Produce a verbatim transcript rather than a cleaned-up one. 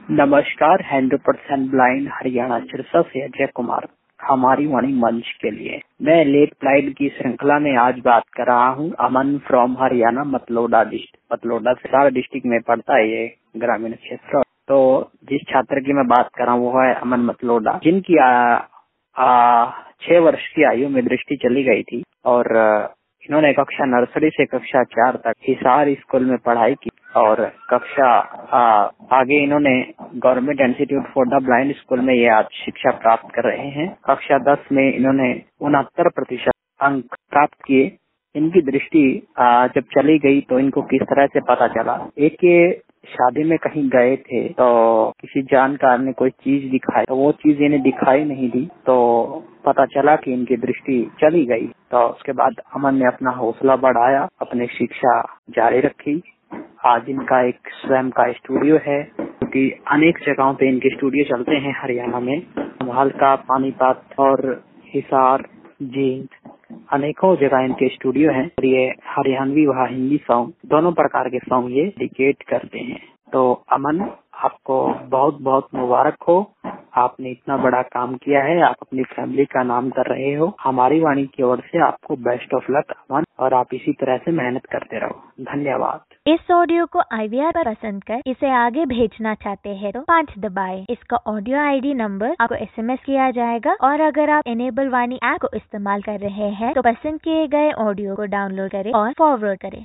नमस्कार, hundred percent blind Haryana Sirsa से अजय कुमार हमारी वाणी मंच के लिए मैं लेट ब्लाइंड की श्रृंखला में आज बात कर रहा हूँ। Aman from Haryana, Matlauda district. मतलोडा सारा डिस्ट्रिक्ट में पड़ता है ये ग्रामीण क्षेत्र। तो जिस छात्र की मैं बात कर रहा हूँ वो है अमन मतलोडा, जिनकी आ, आ, छह वर्ष की आयु में दृष्टि चली गई थी और इन्होंने कक्षा नर्सरी से कक्षा चार तक हिसार स्कूल में पढ़ाई की और कक्षा आ, आगे इन्होंने government institute for the blind school में ये आज शिक्षा प्राप्त कर रहे हैं। कक्षा दस में इन्होंने उनहत्तर प्रतिशत अंक प्राप्त किए। इनकी दृष्टि आ, जब चली गई तो इनको किस तरह से पता चला, एक ये शादी में कहीं गए थे तो किसी जानकार ने कोई चीज दिखाई तो वो चीज इन्हें दिखाई नहीं दी, तो पता चला कि इनकी दृष्टि चली गई। तो उसके बाद अमन ने अपना हौसला बढ़ाया, अपनी शिक्षा जारी रखी। आज इनका एक स्वयं का स्टूडियो है, क्योंकि अनेक जगहों पे इनके स्टूडियो चलते हैं हरियाणा में। हल्का, पानीपत और हिसार, जींद, अनेकों जगह इनके स्टूडियो हैं। और ये हरियाणवी व हिंदी सॉन्ग दोनों प्रकार के सॉन्ग ये डेडिकेट करते हैं। तो अमन, आपको बहुत बहुत मुबारक हो, आपने इतना बड़ा काम किया है, आप अपनी फैमिली का नाम कर रहे हो। हमारी वाणी की ओर से आपको बेस्ट ऑफ लक अमन, और आप इसी तरह से मेहनत करते रहो। धन्यवाद। इस ऑडियो को आई वी आर पर पसंद कर इसे आगे भेजना चाहते हैं तो पाँच दबाएं। इसका ऑडियो आई डी नंबर आपको एस एम एस किया जाएगा। और अगर आप एनेबल वाणी ऐप को इस्तेमाल कर रहे हैं तो पसंद किए गए ऑडियो को डाउनलोड करें और फॉरवर्ड करें।